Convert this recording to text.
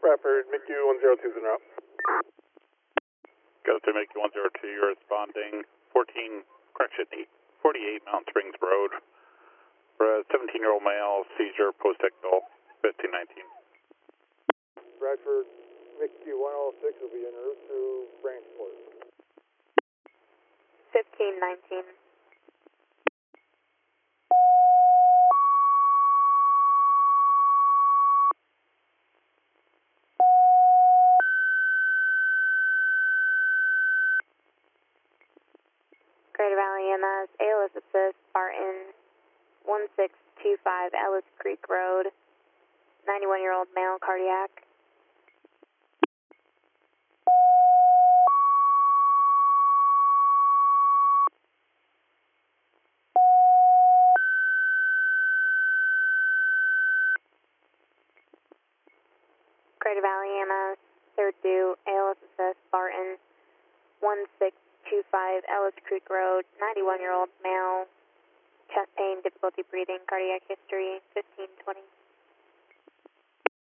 Bradford, MICU 1020 out. Go to MICU 102, you're responding 48 Mountain Springs Road. For a 17-year-old male, seizure, post-ectal, 1519. Bradford, MICU 106 will be en route to Branchport. 1519. Greater Valley EMS, ALS Assist, Spartan 1625 Ellis Creek Road, 91-year-old male, cardiac. Greater Valley EMS, third due, ALS Assist, Spartan 1625 Ellis Creek Road, 91-year-old male, chest pain, difficulty breathing, cardiac history, 1520.